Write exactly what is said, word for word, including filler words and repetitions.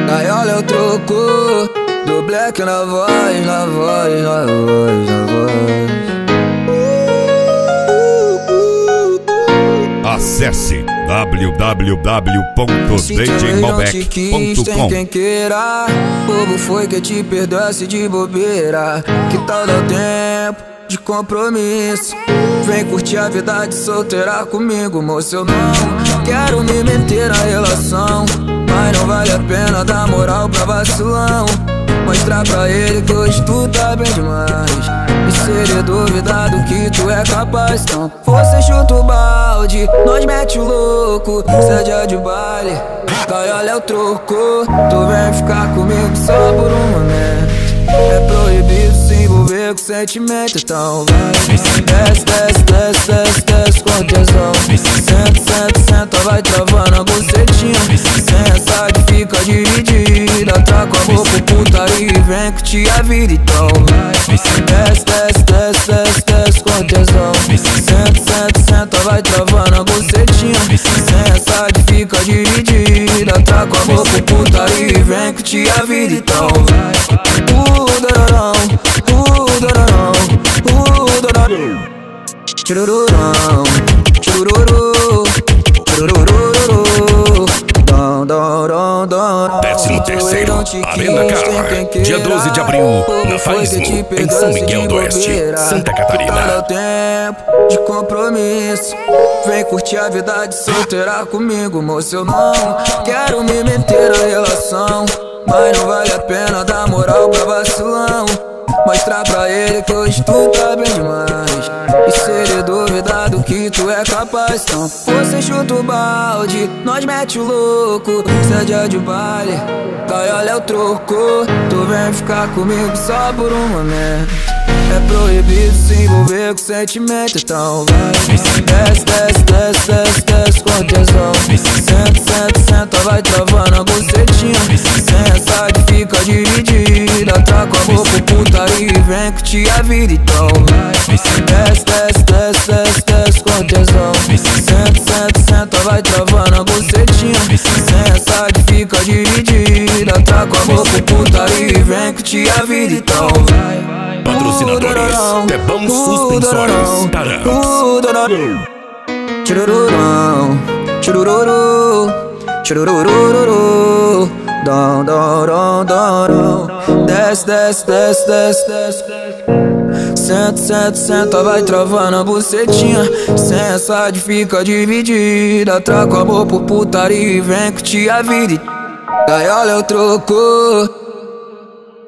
gaiola é o troco do Black na voz, na voz, na voz, na voz. Acesse w w w ponto d j malbec ponto com. Quem queira, bobo foi que te perdoasse de bobeira. Que tal dar tempo de compromisso? Vem curtir a vida de solteira comigo, moço. Eu não quero me meter na relação, mas não vale a pena dar moral pra vacilão. Mostrar pra ele que hoje tu tá bem demais, e se ele duvidar do que tu é capaz, então você chuta o balde, nós mete o louco. Cê é dia de baile, gaiola é o troco. Tu vem ficar comigo só por um momento. É proibido se envolver com sentimento, então vai. Desce, desce, desce, desce, desce com tesão. Senta, senta, senta, vai travando a bucetinha. Sensa que fica dividida, tá com a boca putaria e vem curtir a vida, então vai. Desce, desce, desce, desce, desce com tesão. Senta, senta, senta, vai travando a bucetinha. Sensa que fica dividida, tá com a boca putaria e vem curtir a vida, então vai. Churururão, churururu, churururu, dom, dom, dom, dom. décimo terceiro Arena Car, dia doze de abril, na Faismo, em São Miguel do Oeste, Santa Catarina. Dá tempo de compromisso, vem curtir a vida de solteira comigo, moço. Eu não quero me meter na relação, mas não vale a pena dar moral pra vacilão. Mostrar pra ele que hoje tu tá bem demais, e se ele duvidar do que tu é capaz, então você chuta o balde, nós mete o louco. Cê é dia de baile, gaiola é o troco. Tu vem ficar comigo só por um momento. É proibido se envolver com sentimento, então vai. Desce, desce, desce, desce, desce com tesão. Senta, senta, senta, vai travando a bucetinha. Sensa que fica dividida, tá com a boca putaria e vem curtir a vida, então vai. Desce, desce, desce, desce, desce com tesão. Senta, senta, senta, vai travando a bucetinha. Sensa que fica dividida, tá com a boca putaria e vem curtir a vida, então vai. Patrocinadores, Tebão Suspensórios, Tarantos. Churururão, churururu, chururururu, dom, dom, dom, dom, dom. Desce, desce, desce, desce, desce. Senta, senta, senta, vai travando a bucetinha. Sensa de fica dividida, traga o amor por putaria e vem curtir a vida. Gaiola é o troco.